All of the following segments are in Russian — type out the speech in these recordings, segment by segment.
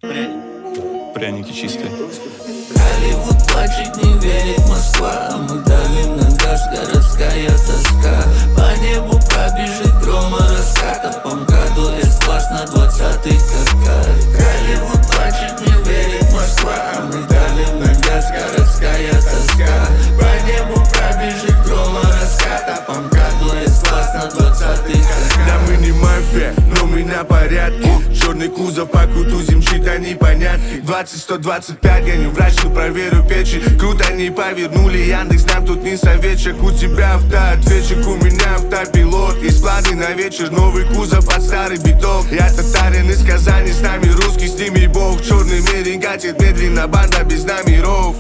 Пряники чистые. Голливуд плачет, не верит Москва, а мы давим на газ, городская тоска. По небу пробежит грома раската, по МКАДу С-класс на 20-й катках. Голливуд плачет, не верит Москва, а мы давим на газ, городская тоска. По небу пробежит грома раската, по МКАДу С-класс на 20-й катках. Да мы не мафия, но мы на порядке. Черный кузов по кутузим, чьи-то непонятки. 20-125, я не врач, но проверю печень. Круто они повернули Яндекс, нам тут не советчик. У тебя автоответчик, у меня автопилот. Есть планы на вечер, новый кузов под старый биток. Я татарин из Казани, с нами русский, с ними бог. Черный мерин катит медленно, банда без номеров.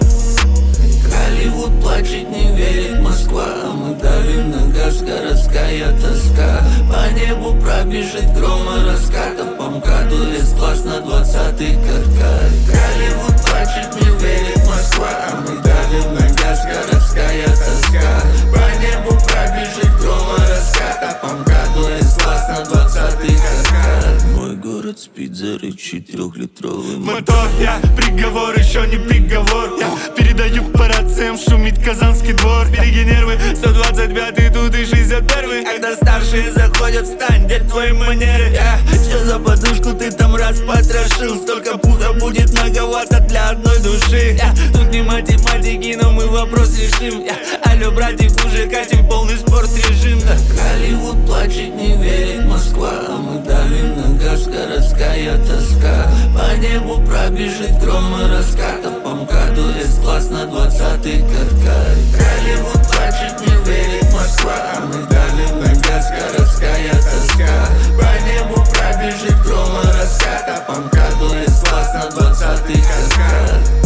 Голливуд плачет, не верит Москва, а мы давим на газ, городская тоска. По небу пробежит грома раската, по МКАДу С-класс на 20-й катках. Голливуд плачет, не верит Москва, а мы давим на газ, городская тоска. По небу пробежит грома раската, по МКАДу С-класс на 20-й катках. Мой город спит, зарычит 3-литровый Мотор, я приговор, еще не приговор. Я передаю по рациям, шумит Казанский двор. Береги нервы, 125-й тут и 61-й. Когда старшие заходят, встань, где твои манеры? Что за подушку ты там распотрошил? Столько пуха будет многовато для одной души. Тут не математики, но мы вопрос решим. Алло, братик, уже катим полный спорт режим. Голливуд плачет, не верит Москва, а мы давим на газ, городская тоска. По небу пробежит грома раската, по МКАДу С-класс на 20-й катках. Голливуд плачет, не верит Москва, а мы давим на газ, городская тоска. По небу пробежит грома раската, по МКАДу С-класс на 20-й катках.